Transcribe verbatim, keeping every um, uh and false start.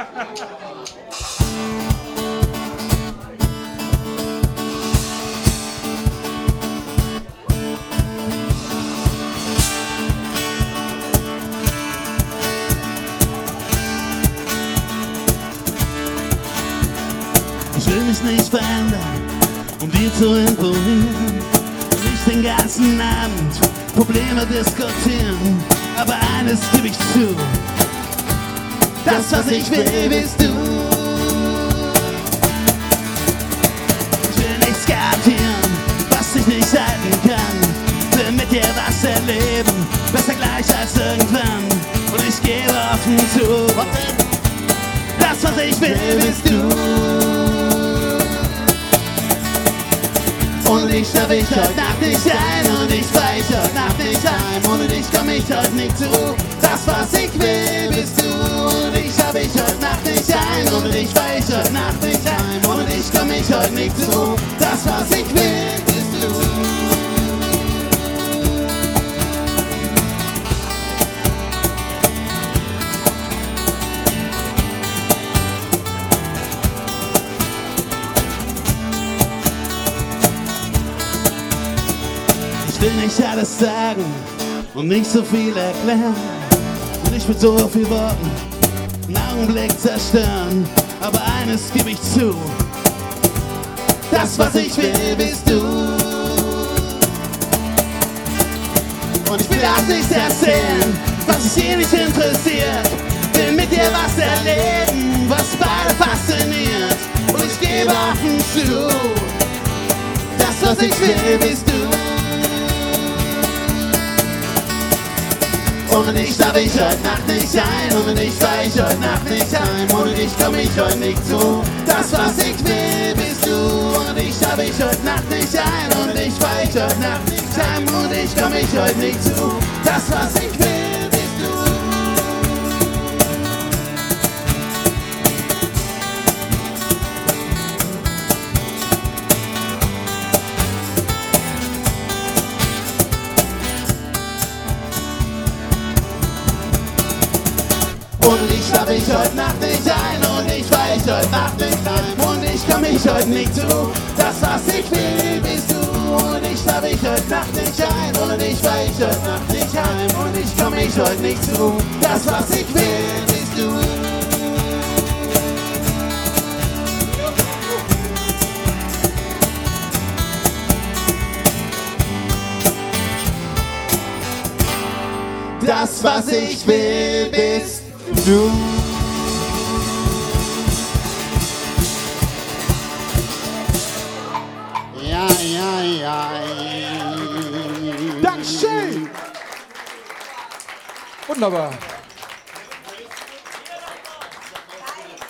Ich will mich nicht verändern, um dir zu imponieren. Nicht den ganzen Abend Probleme diskutieren, aber eines gebe ich zu: das, was ich will, bist du. Ich will nichts garantieren, was ich nicht halten kann. Will mit dir was erleben, besser gleich als irgendwann. Und ich gebe offen zu: das, was ich will, bist du. Ohne dich schlaf ich heute Nacht nicht ein und ich weich heute Nacht nicht heim. Ohne dich komm ich heute nicht zu. Das, was ich will, bist du. Ohne dich schlaf ich heute Nacht nicht ein. Ohne dich weich heute Nacht nicht heim. Ohne dich komm ich heute nicht zu. Das, was ich will, bist du. Ich will nicht alles sagen und nicht so viel erklären und nicht mit so viel Worten einen Augenblick zerstören, aber eines gebe ich zu: das, was ich will, bist du. Und ich will auch nichts erzählen, was dich hier nicht interessiert. Will mit dir was erleben, was beide fasziniert. Und ich gebe offen zu: das, was ich will, bist du. Ohne dich schlaf ich heute Nacht nicht ein, ohne dich fahr ich heute Nacht nicht heim, ohne dich komm ich heute nicht zu. Das, was ich will, bist du. Ohne dich schlaf ich heute Nacht nicht ein, ohne dich fahr ich heute Nacht nicht heim, ohne dich komm ich heute nicht zu. Das, was ich will, bist du. Und ich schlaf ich heute Nacht nicht ein und ich fahr ich heute Nacht nicht heim und ich komm ich heute nicht zu. Das, was ich will, bist du. Und ich schlaf ich heute Nacht nicht ein und ich fahr ich heute Nacht nicht heim und ich komm ich heute nicht zu. Das, was ich will, bist du. Das, was ich will, bist du. Ja, ja, ja. Dankeschön. Wunderbar.